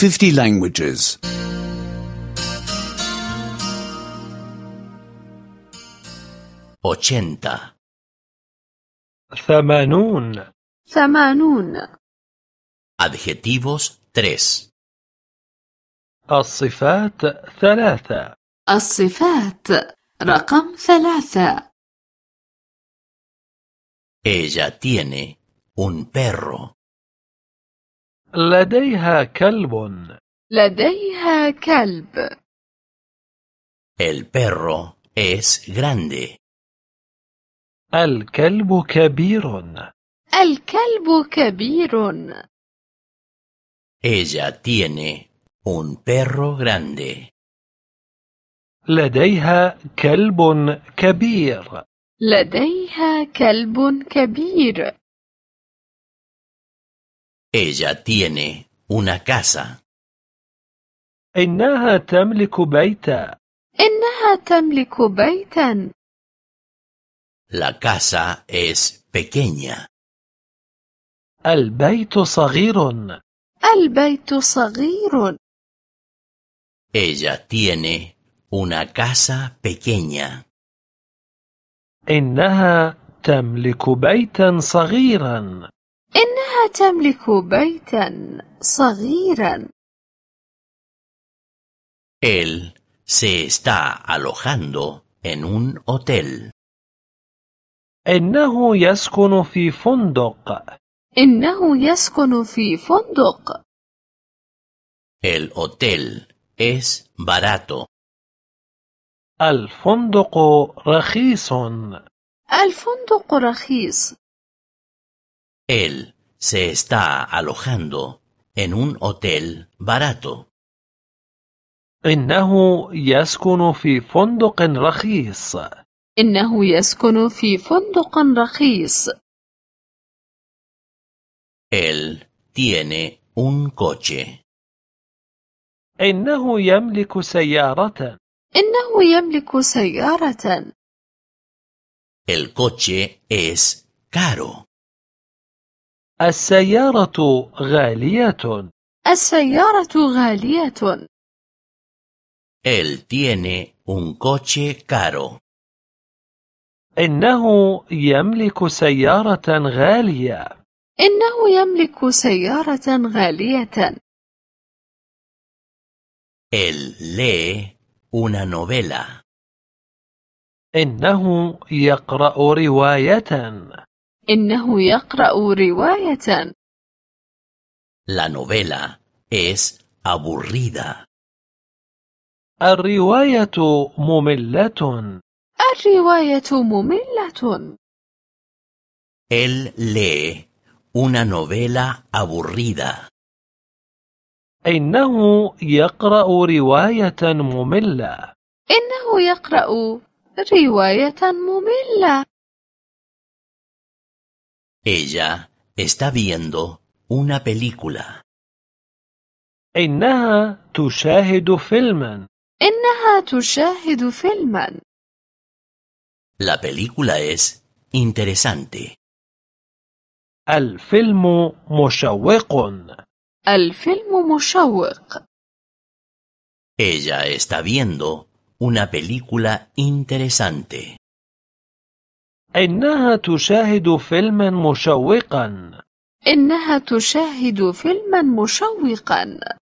50 languages. 80. 80. Adjetivos 3. الصفات 3. الصفات رقم 3. Ella tiene un perro. لديها كلب. لديها كلب. El perro es grande. الكلب كبير. الكلب كبير. Ella tiene un perro grande. لديها كلب كبير. لديها كلب كبير. Ella tiene una casa. إنها تملك بيتا. إنها تملك بيتا. La casa es pequeña. البيت صغير. البيت صغير. Ella tiene una casa pequeña. إنها تملك بيتا صغيرا. إنها تملك بيتا صغيرا. Él se está alojando en un hotel. إنه يسكن في فندق. إنه يسكن في فندق. El hotel es barato. الفندق رخيص. الفندق رخيص. Él se está alojando en un hotel barato. إنه يسكن في فندق رخيص. إنه يسكن في فندق رخيص. Él tiene un coche. إنه يملك سيارة. إنه يملك سيارة. El coche es caro. السيارة غالية. السيارة غالية. Él tiene un coche caro. إنه يملك سيارة غالية. إنه يملك سيارة غالية. Él lee una novela. إنه يقرأ رواية. إنه يقرأ رواية. La novela es aburrida. الرواية مملة. الرواية مملة. Él lee una novela aburrida. إنه يقرأ رواية مملة. إنه يقرأ رواية مملة. Ella está viendo una película. إنها تشاهد فيلما. إنها تشاهد فيلما. La película es interesante. الفيلم مشوق. الفيلم مشوق. Ella está viendo una película interesante. إنها تشاهد فيلما مشوقا. إنها تشاهد فيلما مشوقا.